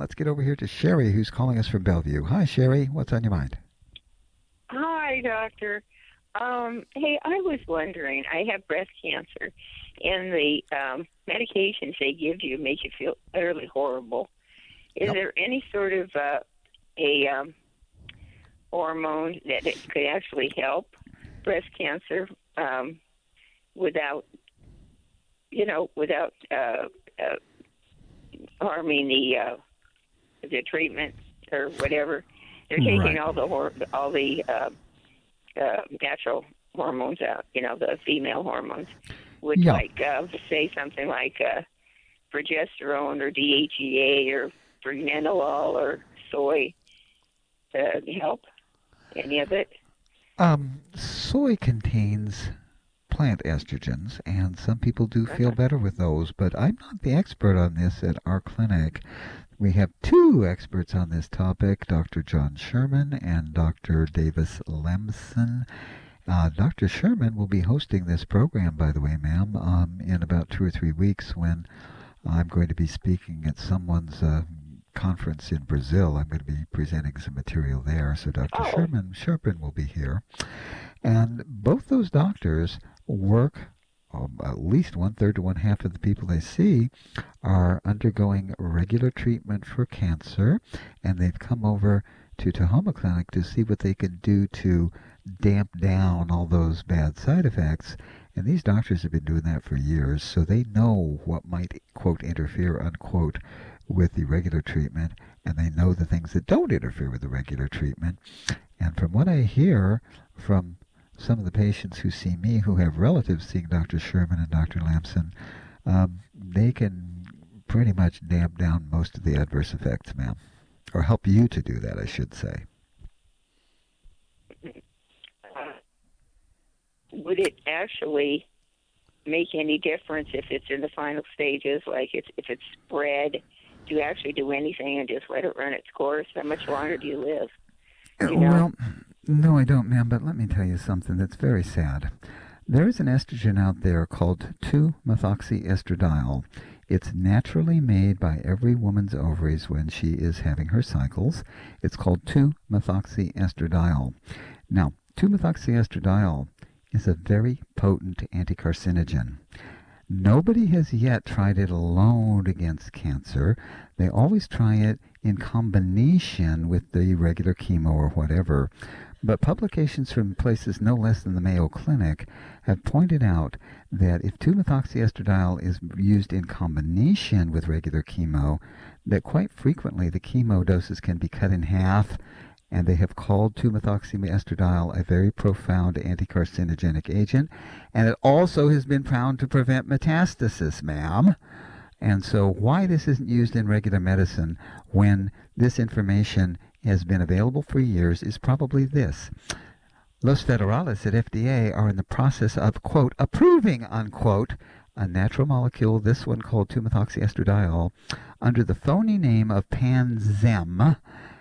let's get over here to Sherry, who's calling us from Bellevue. Hi, Sherry. What's on your mind? Hi, doctor. Hey, I was wondering, I have breast cancer, and the medications they give you make you feel utterly horrible. Is Yep. there any sort of a hormone that it could actually help breast cancer without, without harming the treatment or whatever? They're taking Right. all the natural hormones out, the female hormones, which Yeah. like say something like progesterone or DHEA or pregnenolol or soy help any of it. Soy contains plant estrogens, and some people do feel Uh-huh. better with those, but I'm not the expert on this at our clinic. We have two experts on this topic, Dr. John Sherman and Dr. Davis Lemson. Dr. Sherman will be hosting this program, by the way, ma'am, in about 2 or 3 weeks when I'm going to be speaking at someone's conference in Brazil. I'm going to be presenting some material there, so Dr. Oh, Sherman will be here. And both those doctors work, at least one third to one half of the people they see are undergoing regular treatment for cancer, and they've come over to Tahoma Clinic to see what they can do to damp down all those bad side effects. And these doctors have been doing that for years, so they know what might, quote, interfere, unquote, with the regular treatment, and they know the things that don't interfere with the regular treatment. And from what I hear from some of the patients who see me who have relatives seeing Dr. Sherman and Dr. Lamson, they can pretty much damp down most of the adverse effects, ma'am. Or help you to do that, I should say. uh, would it actually make any difference if it's in the final stages, like if it's spread? Do you actually do anything and just let it run its course? How much longer do you live? Do you know? Well, no, I don't, ma'am, but let me tell you something that's very sad. There is an estrogen out there called 2-methoxyestradiol. It's naturally made by every woman's ovaries when she is having her cycles. It's called 2-methoxyestradiol. Now, 2-methoxyestradiol is a very potent anticarcinogen. Nobody has yet tried it alone against cancer. They always try it in combination with the regular chemo or whatever. But publications from places no less than the Mayo Clinic have pointed out that if 2-methoxyestradiol is used in combination with regular chemo, that quite frequently the chemo doses can be cut in half, and they have called 2-methoxyestradiol a very profound anticarcinogenic agent, and it also has been found to prevent metastasis, ma'am. And so why this isn't used in regular medicine when this information has been available for years is probably this. Los Federales at FDA are in the process of, quote, approving, unquote, a natural molecule, this one called 2-methoxyestradiol, under the phony name of Panzem,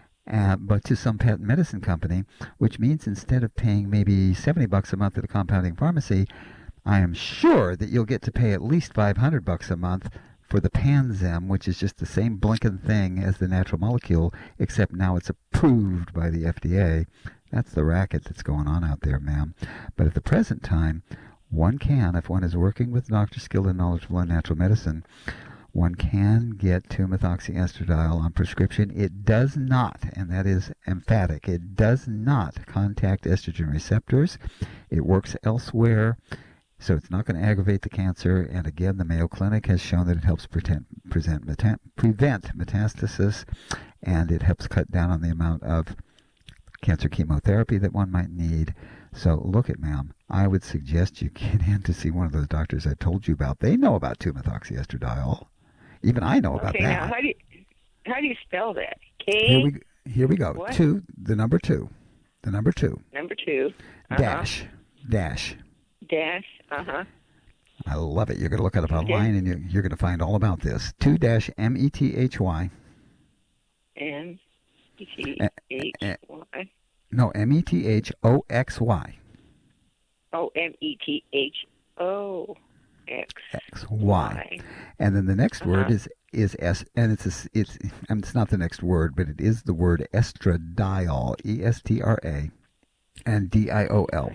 but to some patent medicine company, which means instead of paying maybe $70 a month at a compounding pharmacy, I am sure that you'll get to pay at least $500 a month for the Panzem, which is just the same blinking thing as the natural molecule, except now it's approved by the FDA. That's the racket that's going on out there, ma'am. But at the present time, one can, if one is working with a doctor skilled and knowledgeable in natural medicine, one can get 2-methoxyestradiol on prescription. It does not, and that is emphatic, it does not contact estrogen receptors. It works elsewhere, so it's not going to aggravate the cancer. And again, the Mayo Clinic has shown that it helps prevent metastasis, and it helps cut down on the amount of cancer chemotherapy that one might need. So look at, ma'am, I would suggest you get in to see one of those doctors I told you about. They know about 2-methoxyestradiol. Even I know about Okay, now that. how do you spell that? Here K we here we go. what? The number two, Number two. Uh-huh. dash. Dash. Uh-huh. I love it. You're going to look it up Okay. online, and you're going to find all about this. 2-methy. M E T Uh, H uh, Y. no, methoxy. Oh, METHO X, X, Y. Y. And then the next word Uh-huh. is S, and it's not the next word, but it is the word estradiol, ESTRA, and DIOL.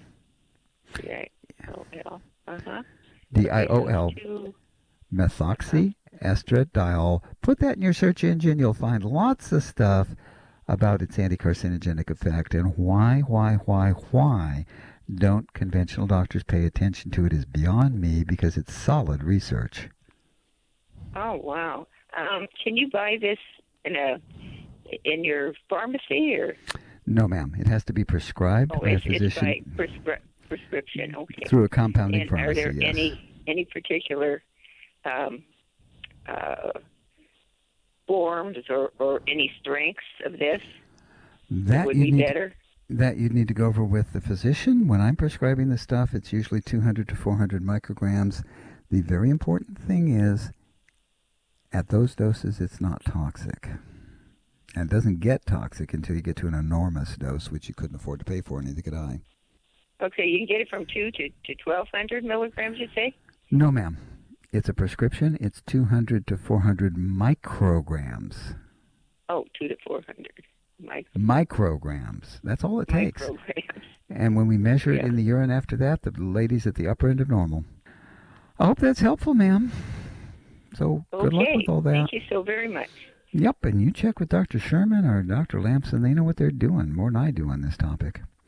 DIOL. Uh-huh. Okay, so DIOL, it's two. Uh-huh. methoxyestradiol. Put that in your search engine. You'll find lots of stuff about its anti-carcinogenic effect and why don't conventional doctors pay attention to it is beyond me because it's solid research. Oh, wow. Can you buy this in your pharmacy or? No, ma'am. It has to be prescribed Oh, by a it's by physician prescription. Okay. through a compounding And are there pharmacy, yes. any particular um, uh, forms or any strengths of this that would be better? That you'd need to go over with the physician. When I'm prescribing the stuff, it's usually 200 to 400 micrograms. The very important thing is, at those doses, it's not toxic. And it doesn't get toxic until you get to an enormous dose, which you couldn't afford to pay for, neither could I. Okay, you can get it from 2 to 1,200 milligrams, you say? No, ma'am. It's a prescription. It's 200 to 400 micrograms. Oh, 2 to 400. Micrograms. That's all it takes. Micrograms. And when we measure it Yeah. in the urine after that, the lady's at the upper end of normal. I hope that's helpful, ma'am. So good luck with all that. Thank you so very much. Yep, and you check with Dr. Sherman or Dr. Lamson. They know what they're doing more than I do on this topic.